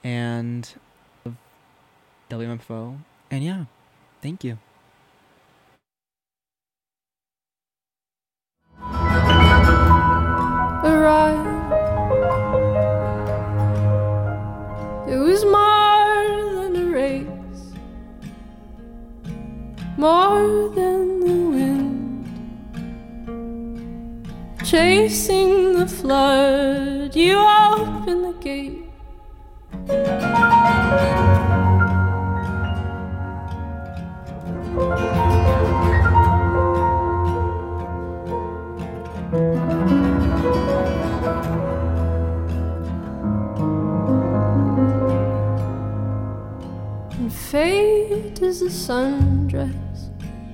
and WMFO. And yeah, thank you. Arrived. It was more than a race, more than the wind chasing the flood. You opened the gate. And fate is a sundress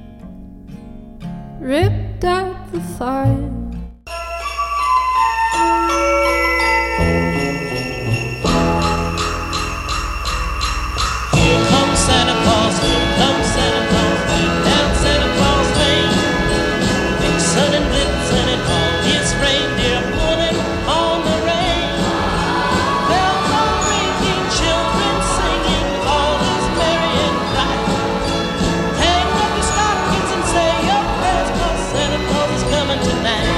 ripped at the thigh. Here comes Santa Claus, here comes Santa Claus, right down Santa Claus Lane. Big sun and blitzen and all his reindeer pulling on the rein. Bells are ringing, children singing, all is merry and bright. Hang up your stockings and say your prayers, 'cause Santa Claus is coming tonight.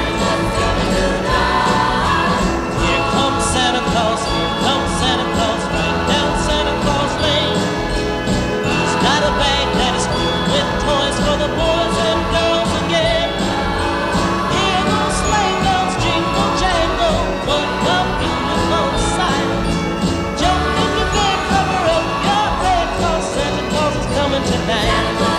Here comes Santa Claus, here comes Santa Claus, right down Santa Claus Lane. He's got a bag that is filled with toys for the boys and girls again. Hear those sleigh bells jingle jangle, what a beautiful sight. Jump in your bed, cover up your head, 'cause Santa Claus is coming tonight.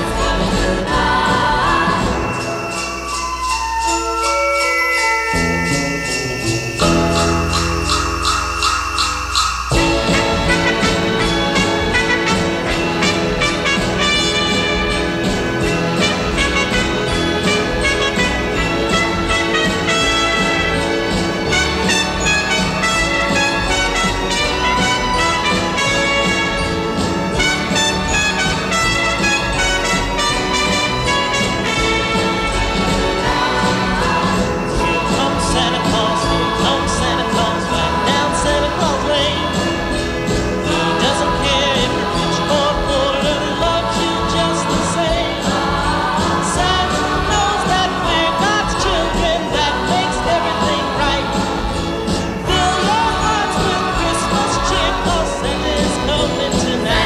Here comes Santa Claus, right down Santa Claus Lane. He doesn't care if you're rich or poor, loves you just the same. Santa knows that we're God's children, that makes everything right. Fill your hearts with Christmas cheer, 'cause Santa is coming tonight.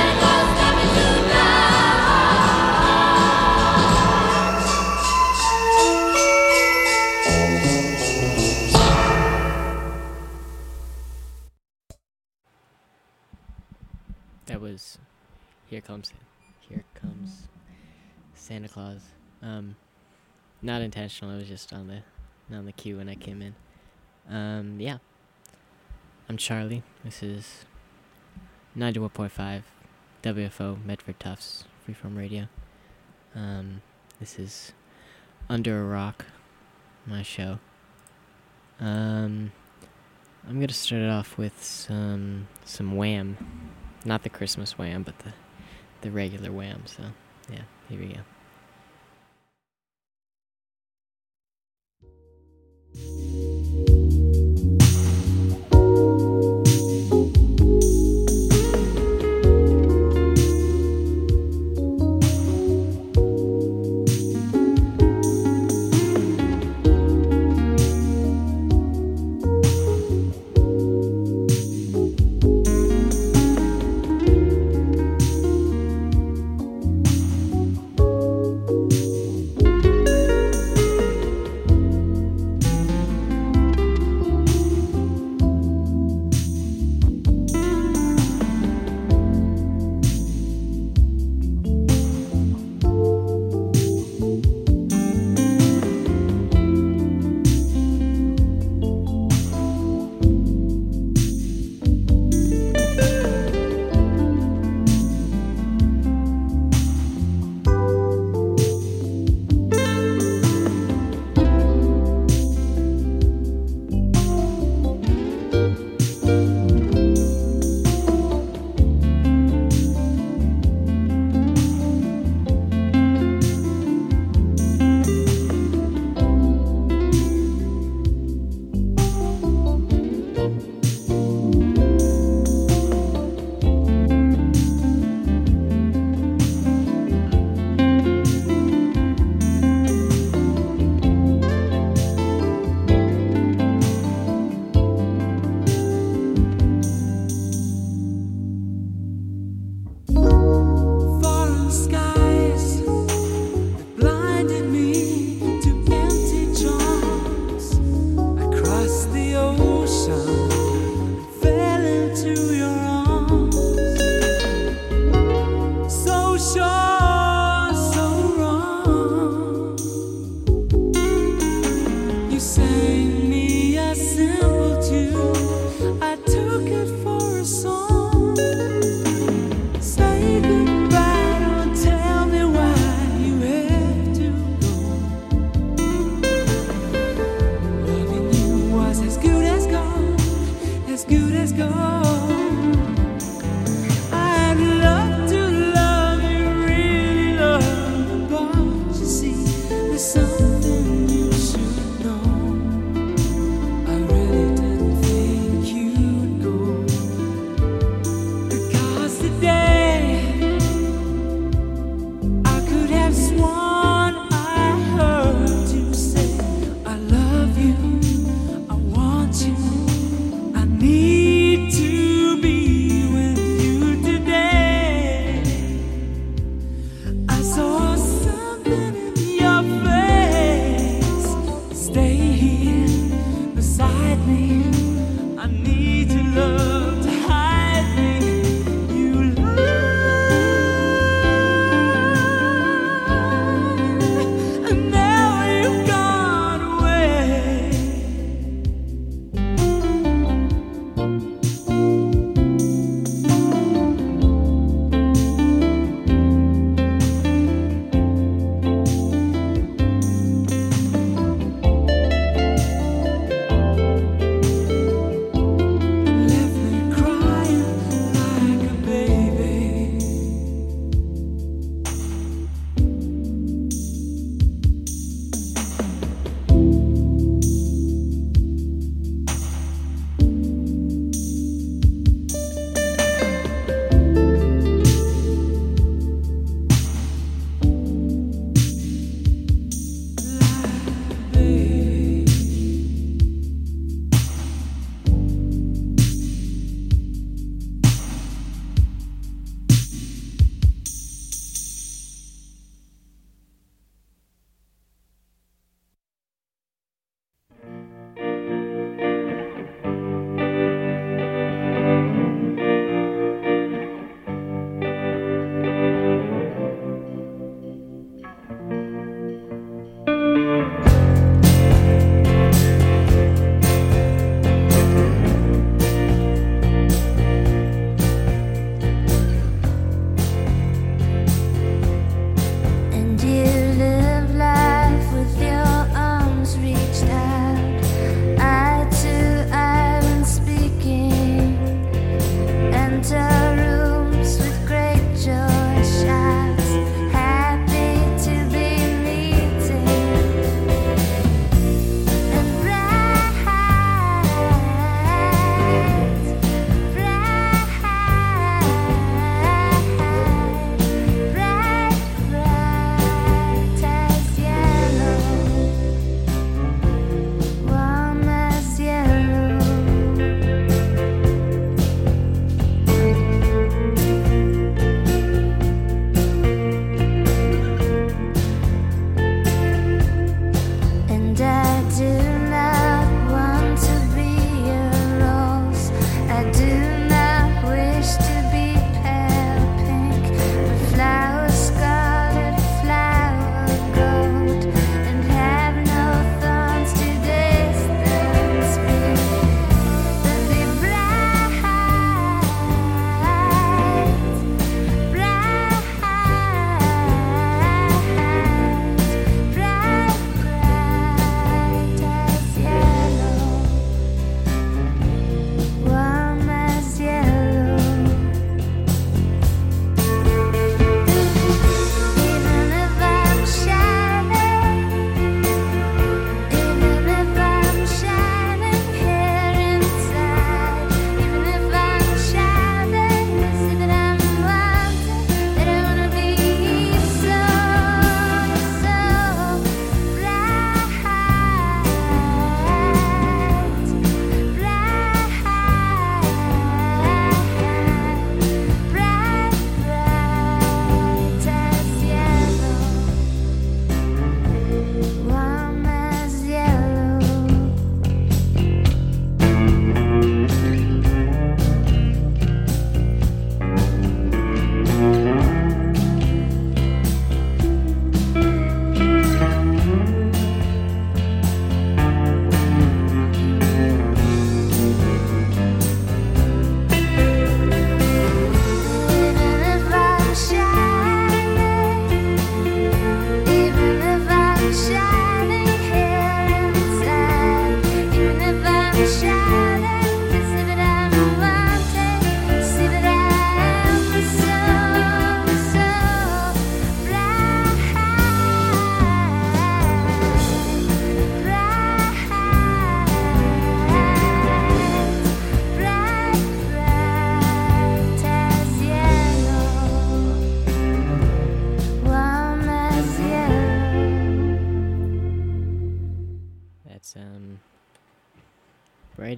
That was Here Comes Santa Claus. Not intentional, it was just on the cue when I came in. Yeah. I'm Charlie. This is 91.5 WFO Medford Tufts Freeform Radio. This is Under a Rock, my show. I'm gonna start it off with some Wham. Not the Christmas Wham, but the regular Wham. So, yeah, here we go.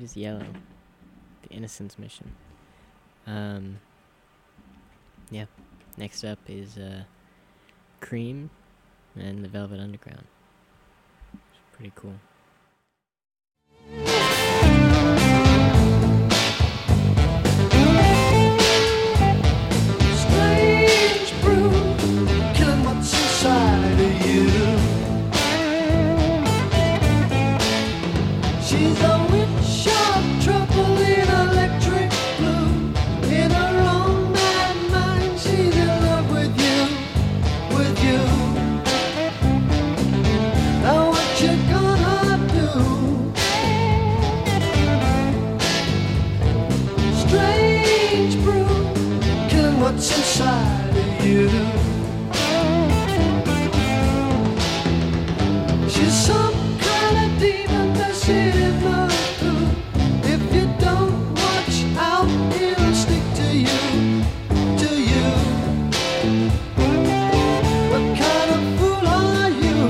is Yellow, the Innocence Mission. Yeah. Next up is Cream and the Velvet Underground. It's pretty cool. Strange brew, killing what's inside of you. She's a witch of trouble in electric blue. In her own mad mind, she's in love with you, with you. Now what you gonna do? Strange brew, killing what's inside of you. She's some kind of demon that's in the food. If you don't watch out, it'll stick to you, to you. What kind of fool are you?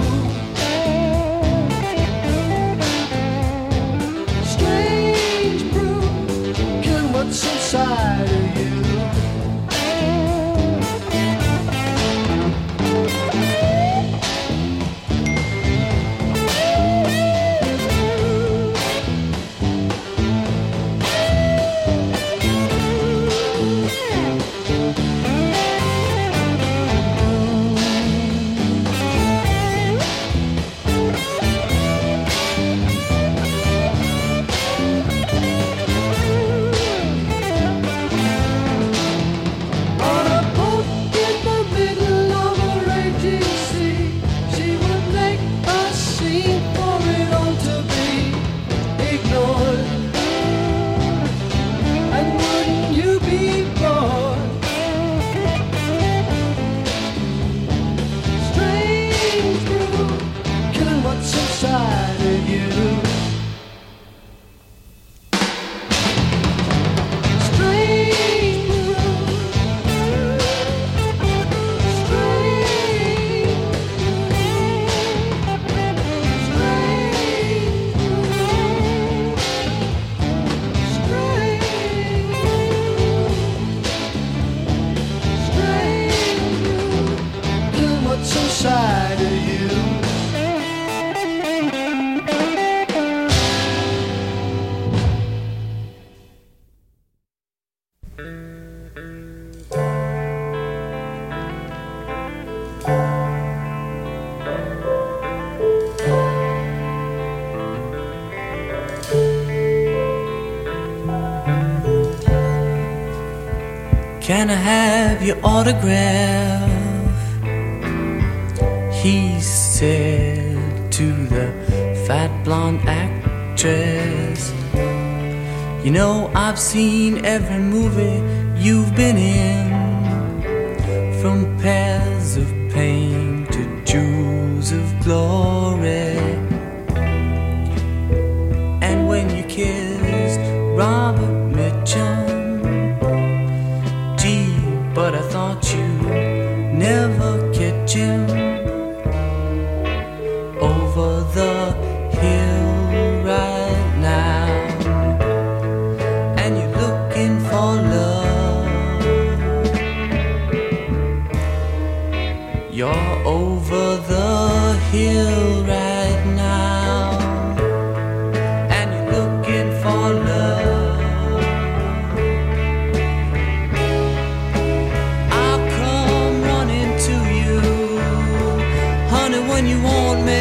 Strange brew, killing what's inside of you. On a boat in the middle of a raging sea, she would make a scene for it all to be ignored. And wouldn't you be bored? Strange brew, killing what's inside of you. Strange brew. What's inside of you? Can I have your autograph? He said to the fat blonde actress. You know, I've seen every movie you've been in, from Pairs of Pain to Jewels of Glory. And when you kissed Robert Mitchum, gee, but I thought you'd never catch him over the hill right now. And you're looking for love. You're over the hill right now. And you're looking for love. I'll come running to you, honey, when you want me.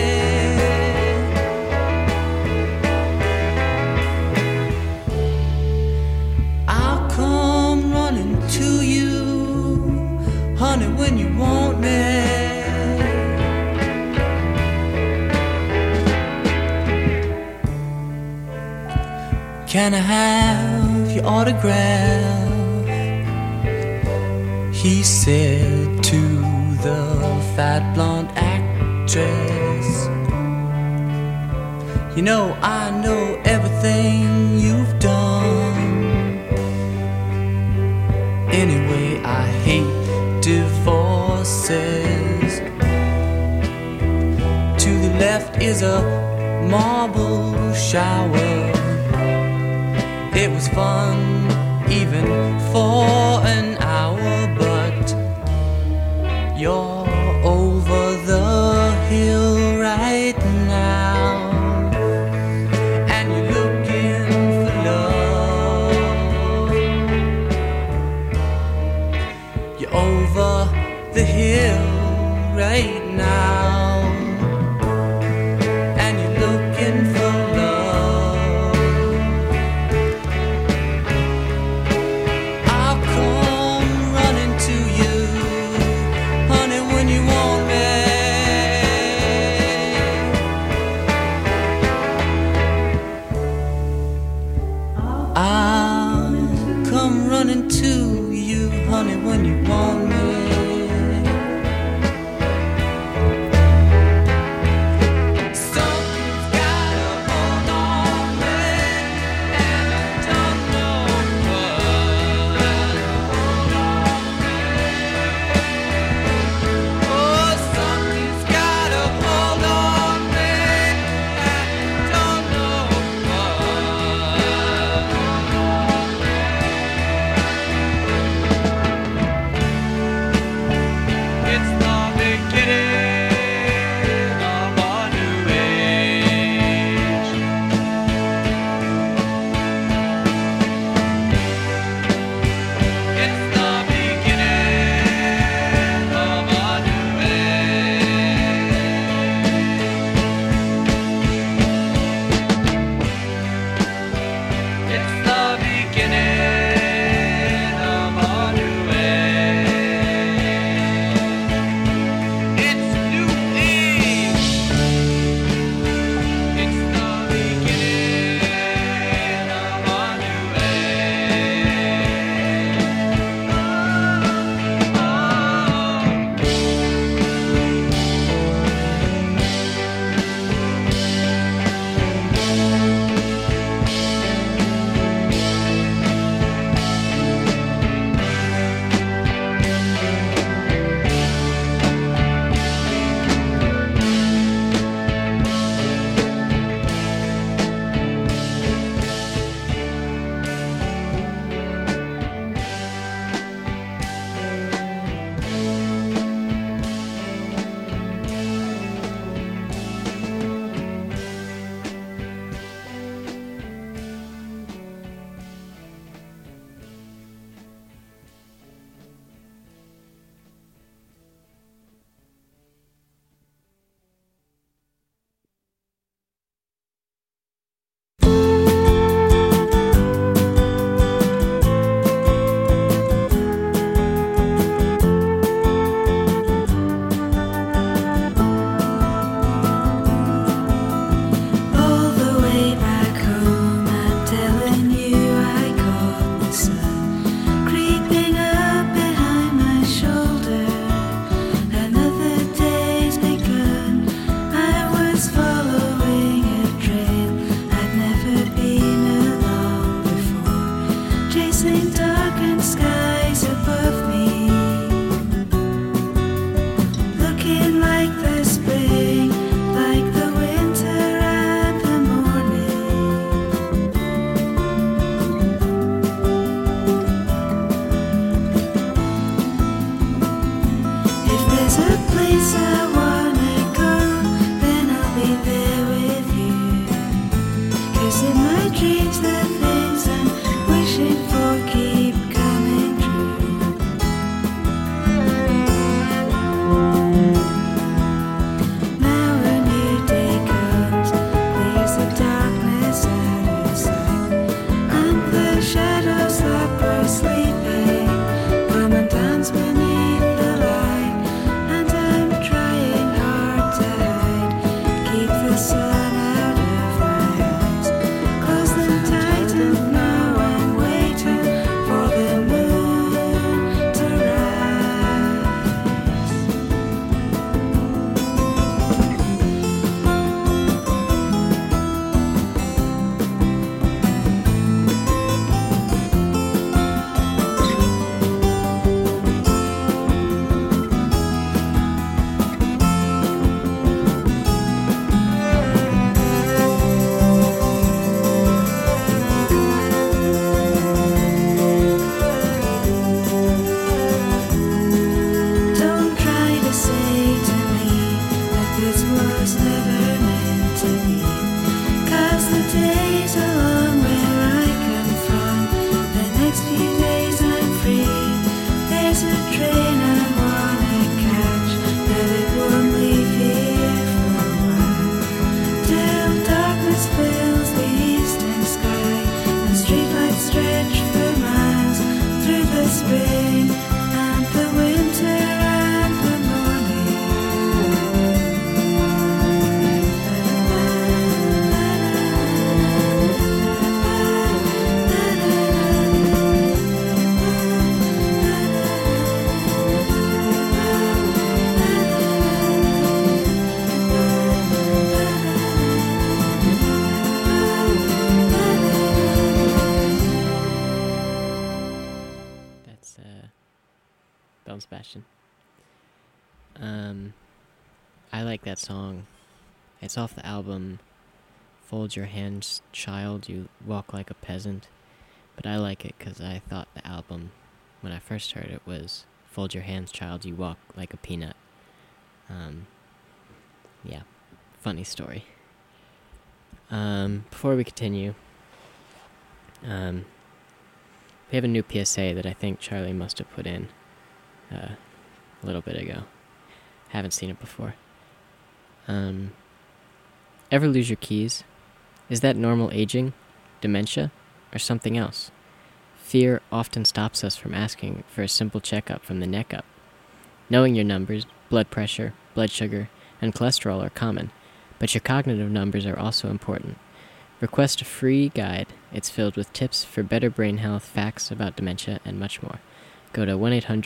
I'll come running to you, honey, when you want me. Can I have your autograph? He said to the fat blonde actress. You know, I know everything you've done. Anyway, I hate divorces. To the left is a marble shower. was fun, even for an hour, but you're over the hill right now, and you're looking for love. You're over the hill right now, and you're looking for love. I'll come running to you, honey, when you want me. I'll come running to you, honey, when you want me. Something's got a hold on me, and I don't know what. Oh, something's got a hold on me, and I don't know what. Belle Sebastian. I like that song. It's off the album Fold Your Hands, Child, You Walk Like a Peasant. But I like it because I thought the album, when I first heard it, was Fold Your Hands, Child, You Walk Like a Peanut. Yeah, funny story. Before we continue, we have a new PSA that I think Charlie must have put in a little bit ago. Haven't seen it before. Ever lose your keys? Is that normal aging, dementia, or something else? Fear often stops us from asking for a simple checkup from the neck up. Knowing your numbers, blood pressure, blood sugar, and cholesterol are common, but your cognitive numbers are also important. Request a free guide. It's filled with tips for better brain health, facts about dementia, and much more. Go to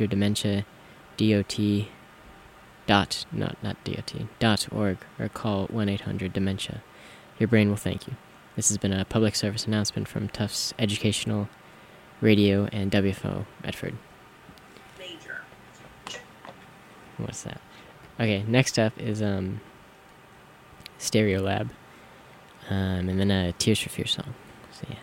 1-800-DEMENTIA.org or call 1-800-DEMENTIA. Your brain will thank you. This has been a public service announcement from Tufts Educational Radio and WFO Medford. Major. What's that? Okay, next up is Stereolab, and then a Tears for Fears song. So yeah.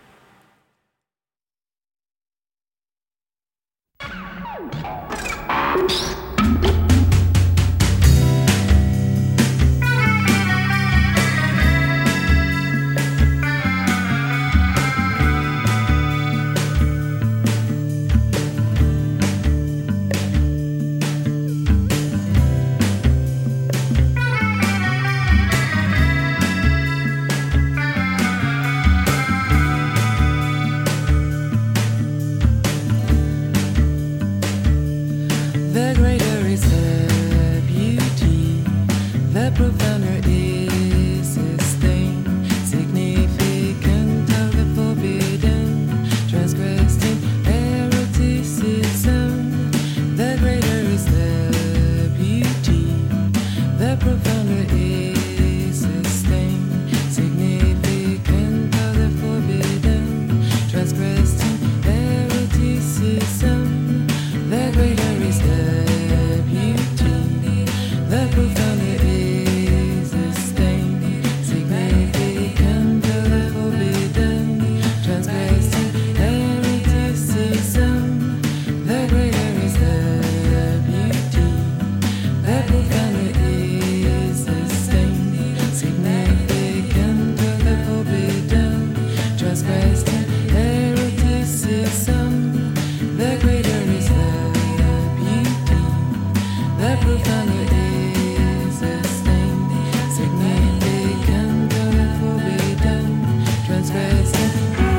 The greater is her beauty, the profounder is his thing, significant of the forbidden, transgressing eroticism. The greater is the beauty, the profounder is his thing, significant of the forbidden, transgressing eroticism. The greater is the beauty, the profounder is his thing, significant of the forbidden, transgressing eroticism. The greater is the beauty, the profounder is his thing, significant of the forbidden, transgressing eroticism. The greater is the beauty, the profounder is his thing, significant of the forbidden, transgressing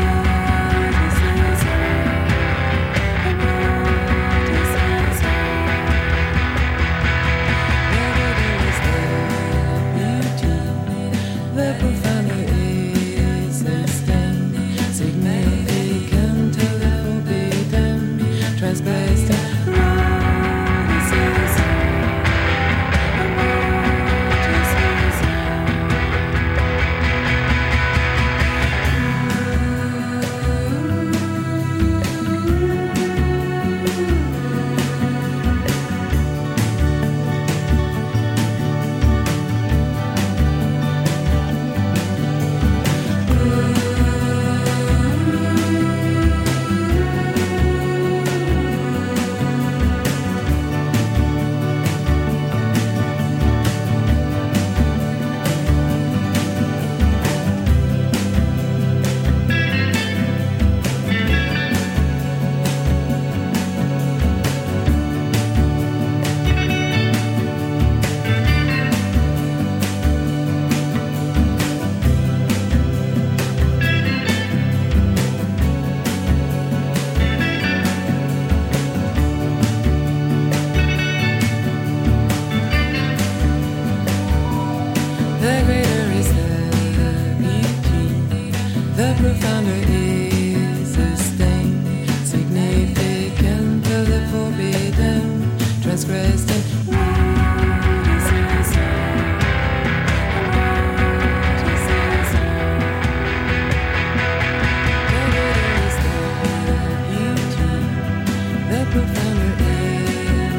the profounder is his thing, significant of the forbidden, transgressing the greater is the beauty, the profounder is his thing, significant of the forbidden, transgressing the profounder is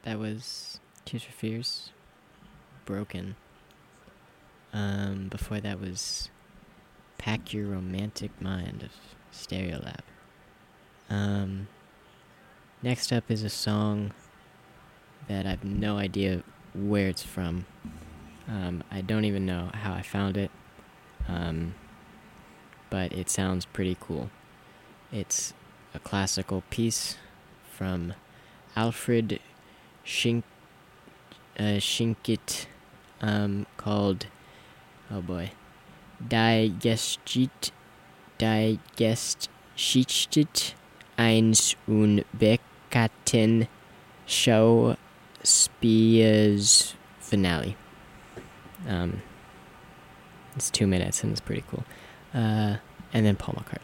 that was Tears for Fears, Broken. Before that was Pack Your Romantic Mind of Stereolab. Next up is a song that I have no idea where it's from. I don't even know how I found it, but it sounds pretty cool. It's a classical piece from Alfred Schinkit, called, oh boy, Digestit eins unbekannten Schauspielers Finale. It's 2 minutes and it's pretty cool. And then Paul McCartney.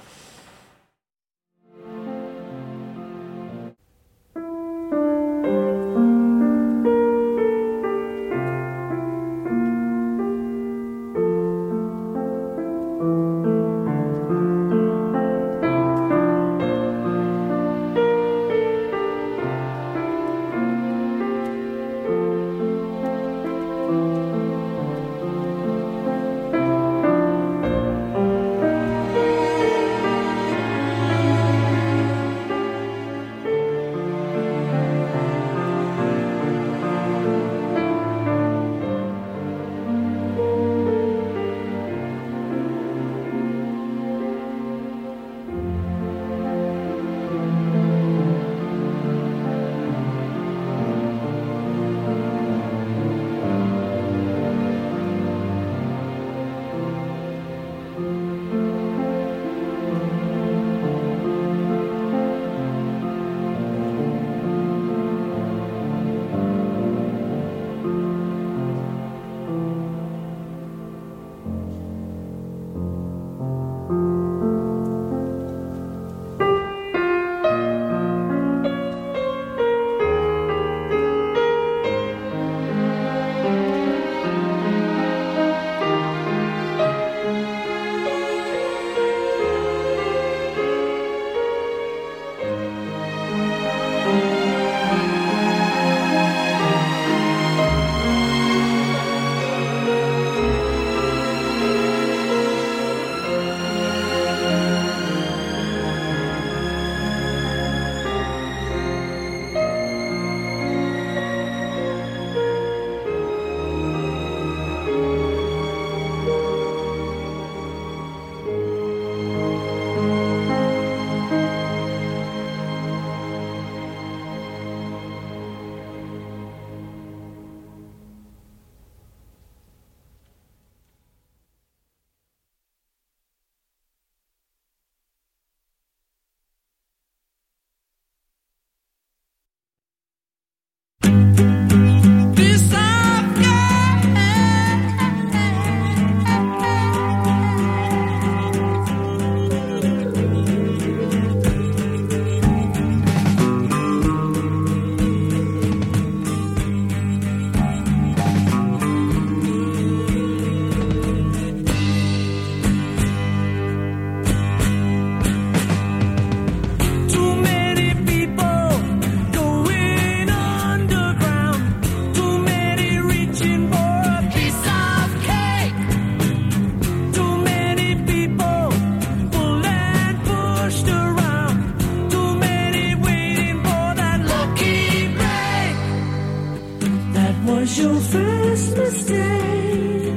was your first mistake.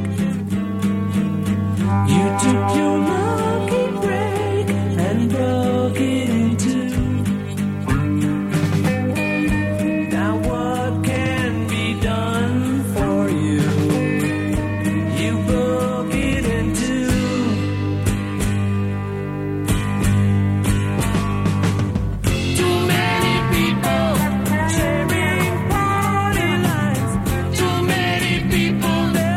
You took your lucky break and broke it in two. Now what can be done for you? You broke it in two. Too many people sharing party lines. Too many people there.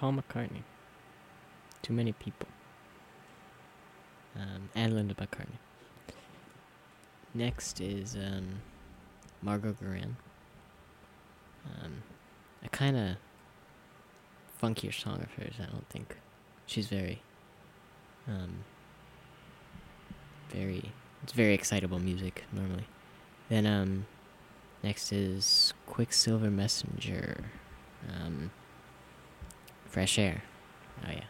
Paul McCartney. Too many people. And Linda McCartney. Next is Margot Guerin. A kind of funkier song of hers, I don't think. She's it's very excitable music normally. Then next is Quicksilver Messenger. Fresh Air. Oh yeah.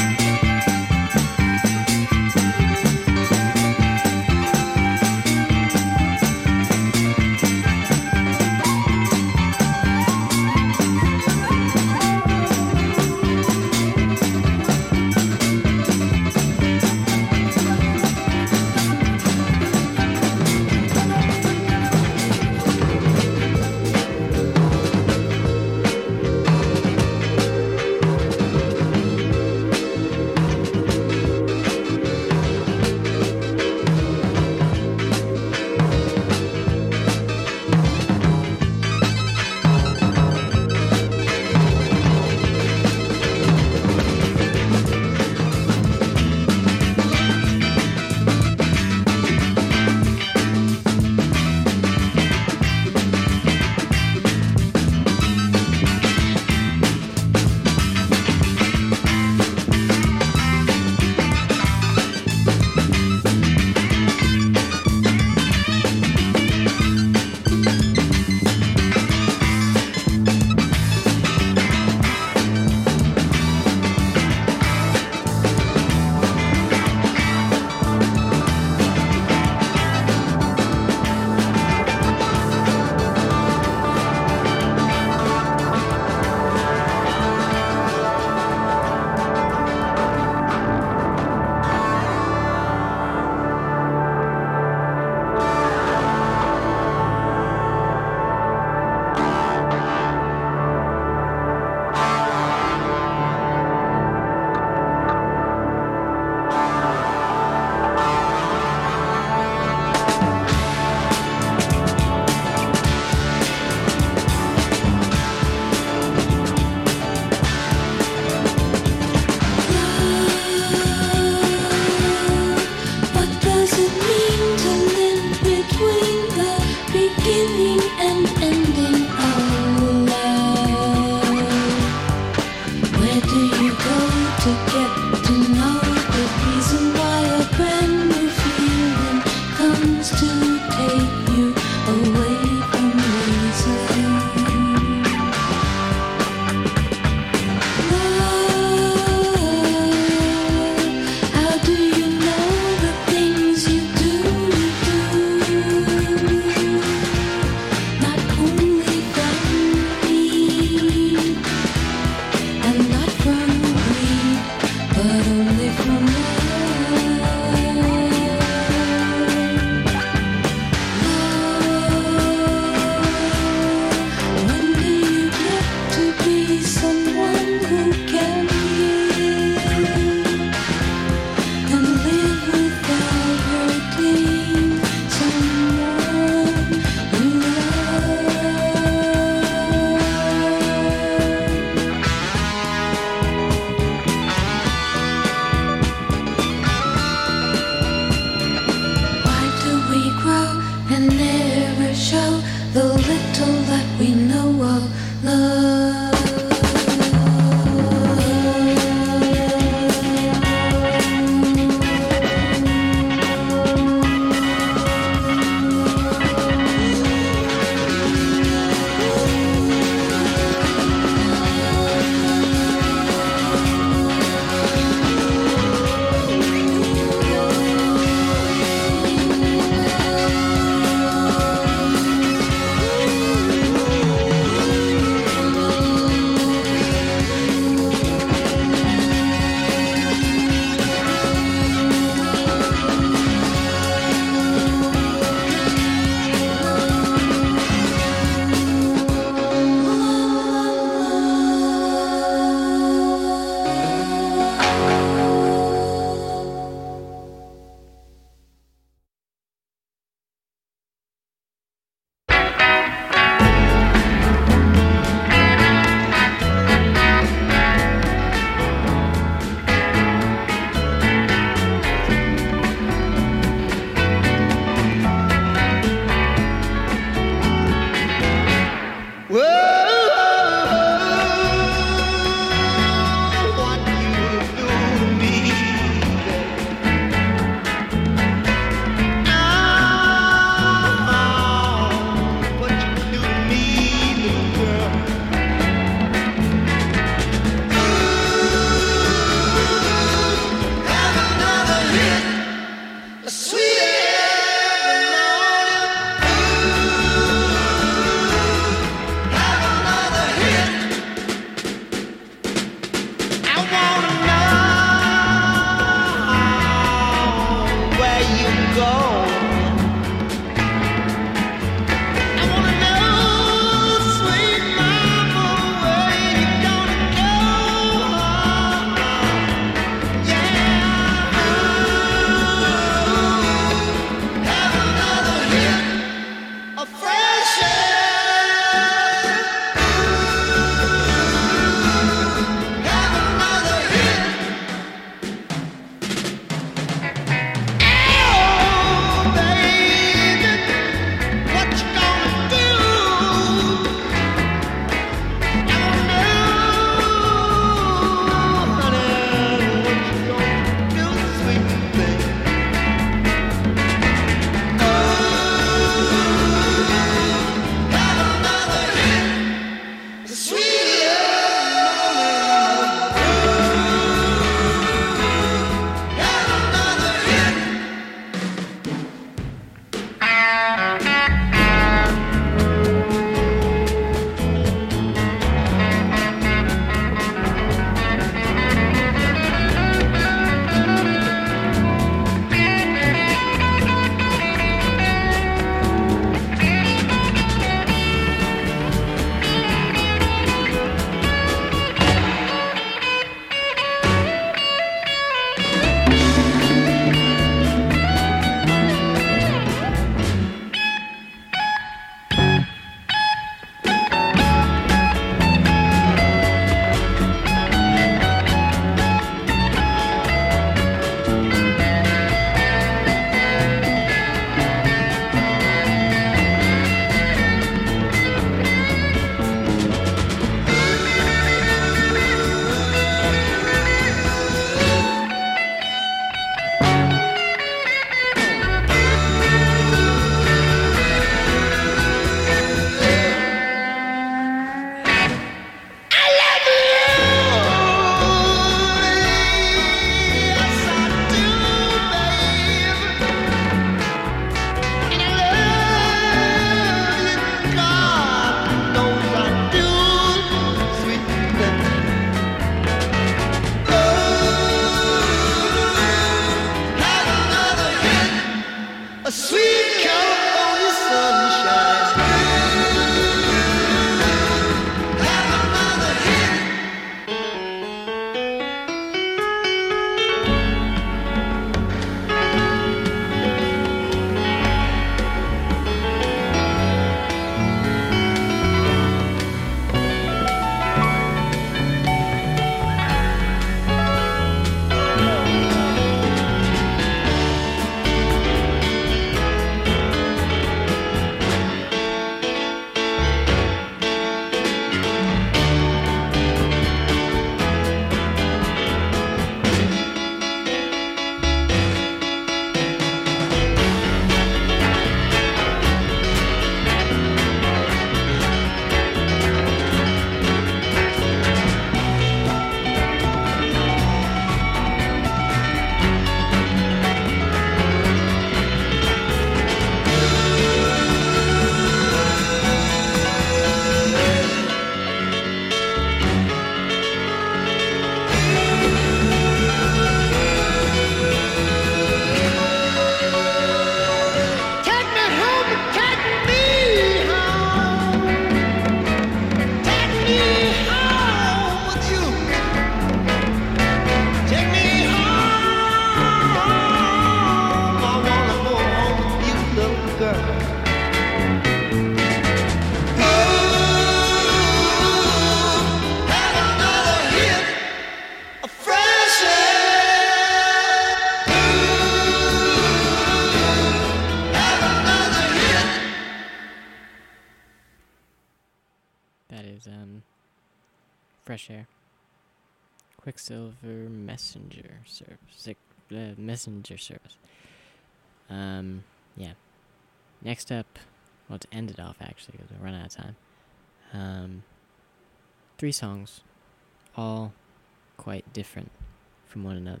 Fresh Air. Quicksilver Messenger Service. Messenger Service. Yeah. Next up, well, to end it off actually, because we're running out of time. 3 songs, all quite different from one another.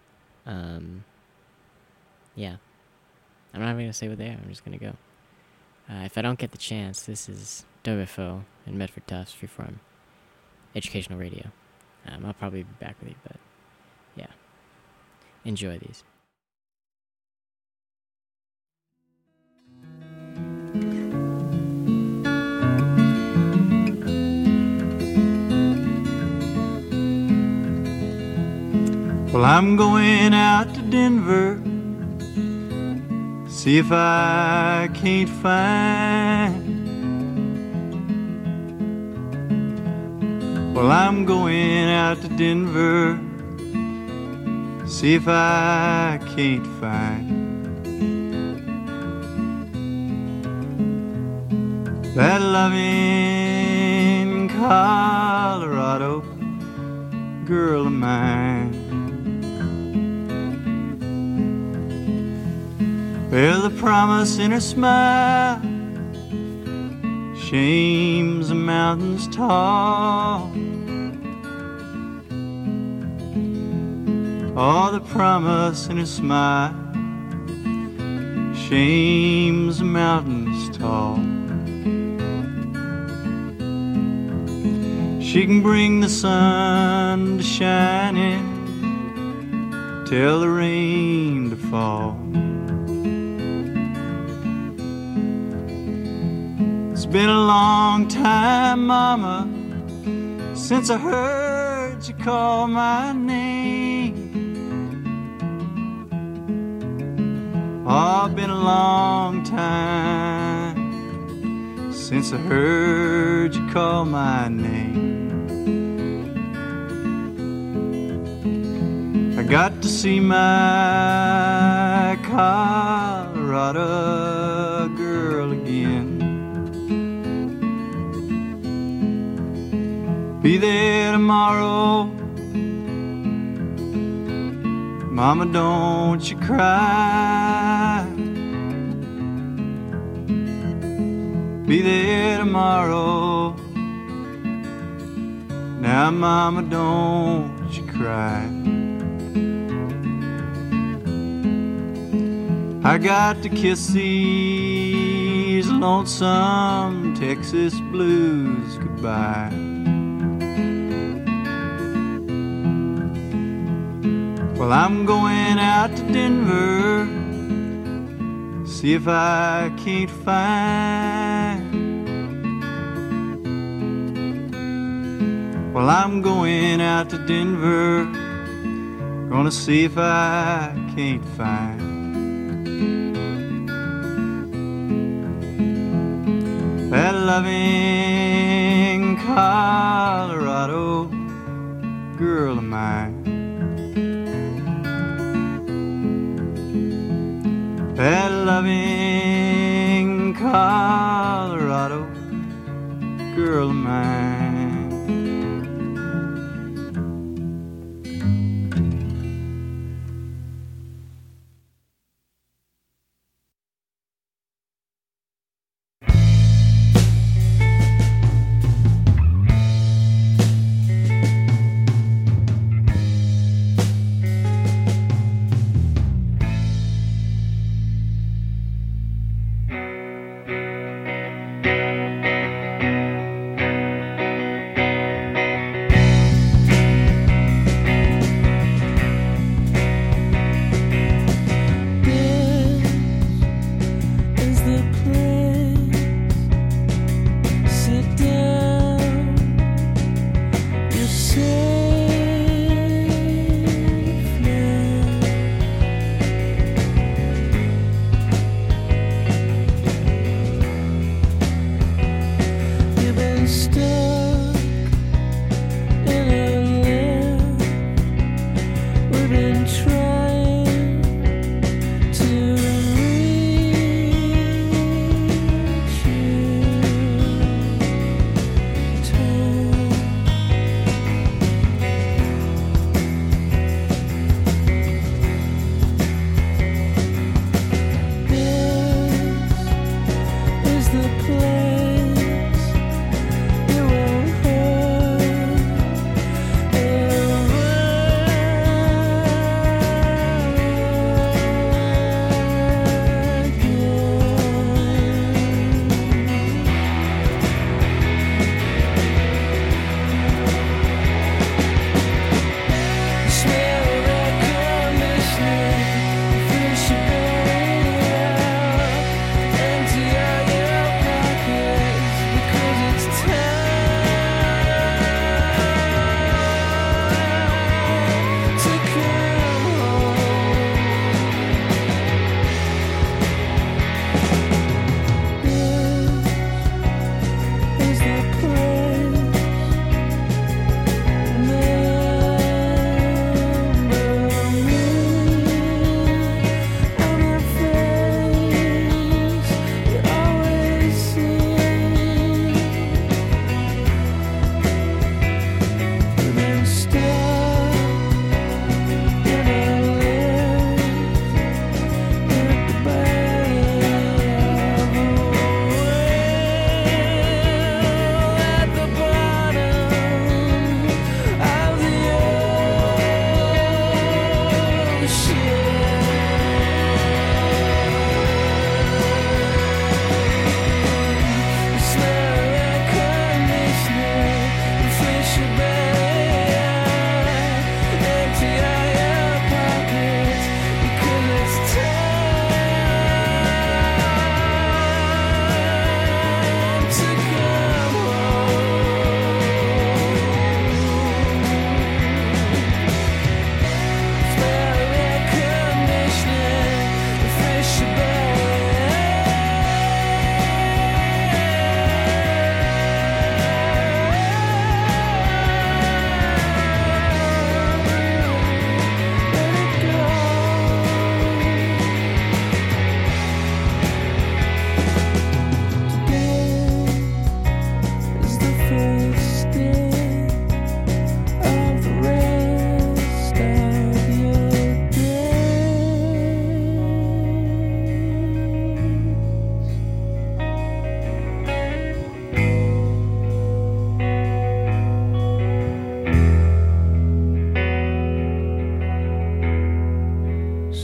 Yeah. I'm not even going to say what they are, I'm just going to go. If I don't get the chance, this is WFO and Medford Tufts Freeform Educational Radio. I'll probably be back with you, but yeah. Enjoy these. Well, I'm going out to Denver, see if I can't find. Well, I'm going out to Denver, see if I can't find that loving Colorado girl of mine. Well, the promise in her smile shames the mountains tall. Oh, the promise in her smile shames the mountains tall. She can bring the sun to shine in, tell the rain to fall. It's been a long time, Mama, since I heard you call my name. Oh, it's been a long time since I heard you call my name. I got to see my Colorado girl again. Be there tomorrow, Mama, don't you cry. Be there tomorrow, now Mama, don't you cry. I got to kiss these lonesome Texas blues goodbye. Well, I'm going out to Denver, see if I can't find. Well, I'm going out to Denver, gonna see if I can't find that loving Colorado girl of mine. That loving Colorado girl of mine.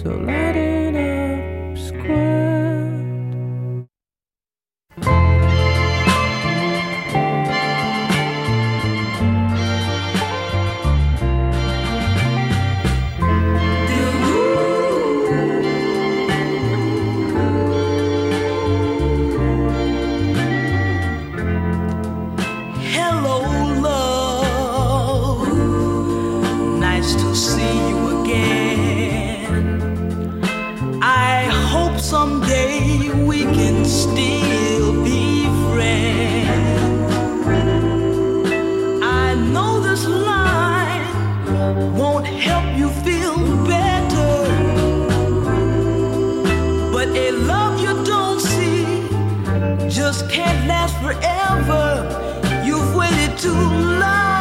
So light it up, square. Hello, love. Nice to see you again. I hope someday we can still be friends. I know this line won't help you feel better, but a love you don't see just can't last forever. You've waited too long.